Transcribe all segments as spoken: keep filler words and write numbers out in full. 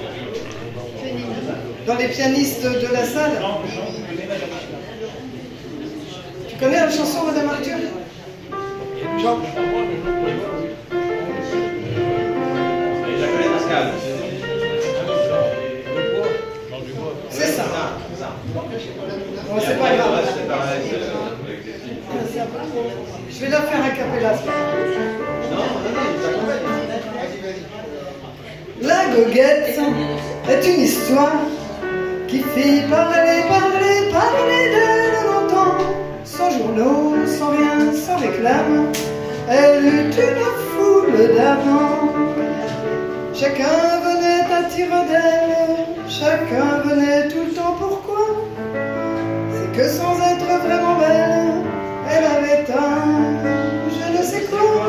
Dans les pianistes de la salle. Tu connais la chanson, Madame Arthur? Jean? C'est ça. Bon, c'est pas grave. Je vais la faire un cappella. La goguette est une histoire qui fit parler, parler, parler d'elle longtemps, sans journaux, sans rien, sans réclame. Elle eut une foule d'amants. Chacun venait à tire d'elle, chacun venait tout le temps. Pourquoi? C'est que sans être vraiment belle, elle avait un je ne sais quoi.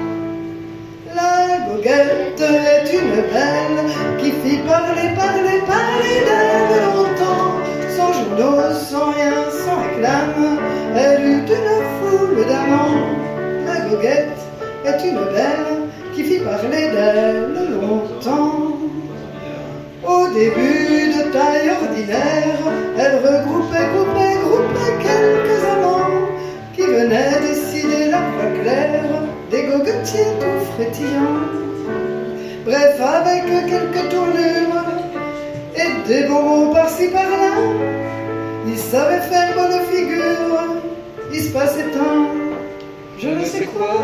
La goguette est une belle qui fit parler, parler, parler d'elle longtemps, sans journaux, sans rien, sans réclame. Elle eut une foule d'amants. La goguette est une belle qui fit parler d'elle longtemps. Au début de taille ordinaire, elle regroupait, groupait, groupait quelques amants qui venaient décider la voix claire des goguetiers tout frétillants. Bref, avec quelques tournures et des bons mots par-ci par-là, ils savaient faire bonne figure. Il se passait un je ne sais quoi.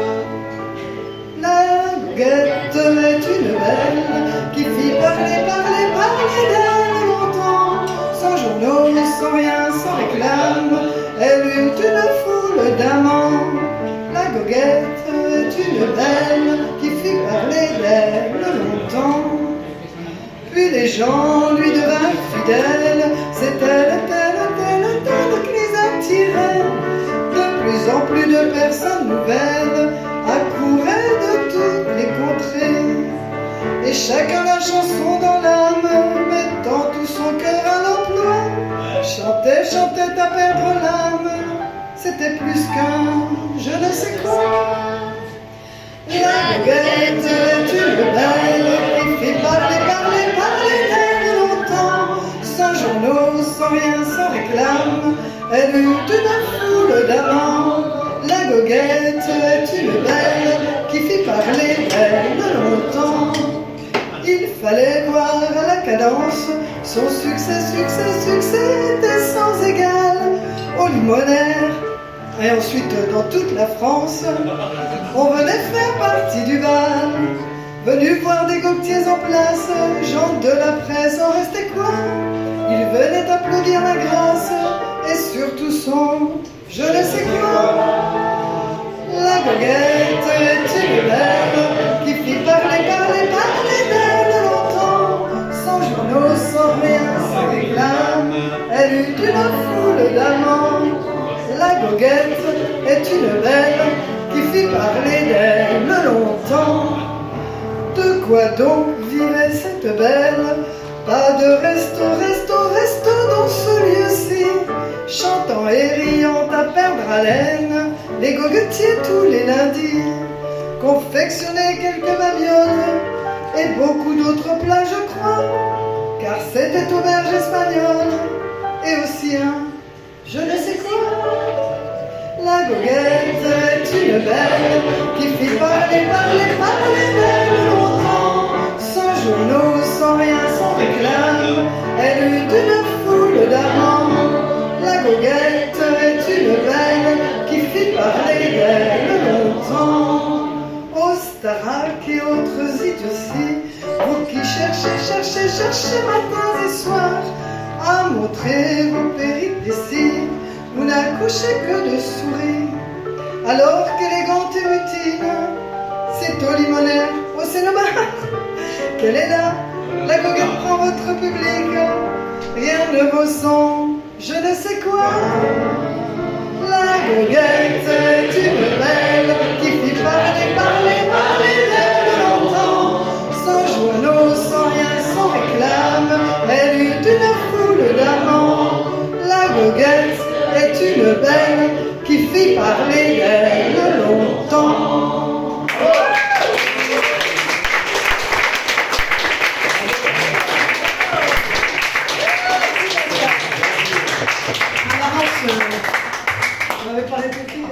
La goguette est une belle qui fit parler, parler, parler d'elle longtemps, sans journaux, sans rien, sans réclame. Elle eut une foule d'amants. La goguette est une belle qui fit parler d'elle longtemps. Puis les gens lui devinrent fidèles. C'est elle, telle, telle, telle qui les attirait. De plus en plus de personnes nouvelles accouraient de toutes les contrées, et chacun la chanson dans l'âme, mettant tout son cœur à l'emploi, chantait, chantait à perdre l'âme. C'était plus qu'un je ne sais quoi. La goguette est une belle qui fit parler, parler, parler d'elle longtemps, sans journaux, sans rien, sans réclame. Elle eut une foule d'amants. La goguette est une belle qui fit parler d'elle longtemps. Il fallait voir à la cadence son succès, succès, succès était sans égal au limonaire. Et ensuite dans toute la France, on venait faire partie du bal. Venu voir des goguetiers en place, gens de la presse en restait quoi? Ils venaient applaudir la grâce et surtout son je ne sais quoi. La goguette est une belle qui fit parler, parler, parler d'elle longtemps, sans journaux, sans rien, sans réclame. Elle eut une foule d'amants. La goguette est une belle qui fit parler d'elle longtemps. De quoi donc vivait cette belle? Pas de resto, resto, resto dans ce lieu-ci, chantant et riant à perdre haleine, les goguetiers tous les lundis confectionnaient quelques babioles et beaucoup d'autres plats, je crois, car c'était auberge espagnole et aussi un je ne sais quoi. La goguette est une belle qui fit parler, parler, parler d'elle longtemps, sans journaux, sans rien, sans réclame. Elle eut une foule d'amants. La goguette est une belle qui fit parler d'elle longtemps. Au Starac et autres idioties, vous qui cherchez, cherchez, cherchez matins et soirs à montrer vos péripéties, vous n'accouchez que de souris, alors qu'élégante et mutine, c'est au limonaire, au cénobar, qu'elle est là. La goguette prend votre public, rien ne vaut son je ne sais quoi. La goguette est une belle qui fit parler, parler, parler d'elle longtemps, sans journaux, sans rien, sans réclame. Elle eut une foule d'amants. La goguette est une belle qui fit parler d'elle longtemps. on avait parlé de